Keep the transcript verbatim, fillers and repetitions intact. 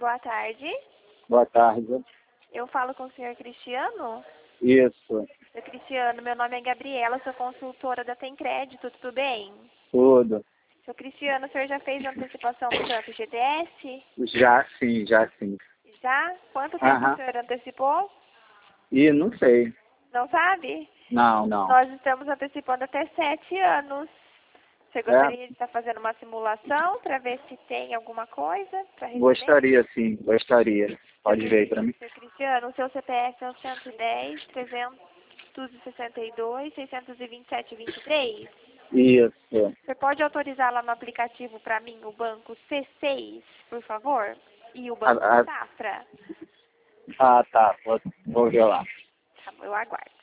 boa tarde. Boa tarde. Eu falo com o senhor Cristiano? Isso. Senhor Cristiano, meu nome é Gabriela, sou consultora da Tem Crédito, tudo bem? Tudo. Senhor Cristiano, o senhor já fez antecipação do seu F G T S? Já sim, já sim. Já? Quanto tempo Aham. o senhor antecipou? E não sei. Não sabe? Não, não. Nós estamos antecipando até sete anos. Você gostaria de estar fazendo uma simulação para ver se tem alguma coisa para receber? Gostaria sim, gostaria. Pode ver aí pra mim. Senhor Cristiano, o seu C P F é o cento e dez, trezentos e sessenta e dois, seiscentos e vinte e sete, vinte e três? Isso. Você pode autorizar lá no aplicativo para mim o banco C seis, por favor? E o banco Ah, ah, Safra? ah tá. Vou, vou ver lá. Tá bom, eu aguardo.